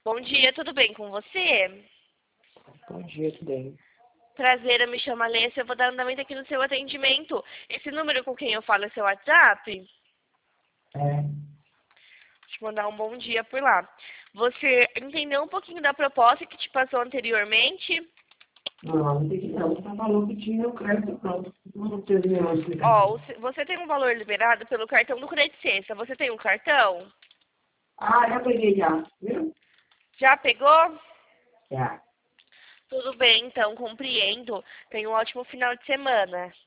Bom dia, tudo bem com você? Bom dia, tudo bem? Prazer, eu me chamo Alessia, eu vou dar andamento aqui no seu atendimento. Esse número com quem eu falo é seu WhatsApp? É, Deixa eu mandar um bom dia por lá. Você entendeu um pouquinho da proposta que te passou anteriormente? não entendi não. Você falou que tinha o crédito pronto. Não teve nenhuma Ó, explicação. você tem um valor liberado pelo cartão do Credit Sexta. Você tem um cartão? Ah, já peguei já, viu? Já pegou? Já. Tudo bem, então, compreendo. Tenha um ótimo final de semana.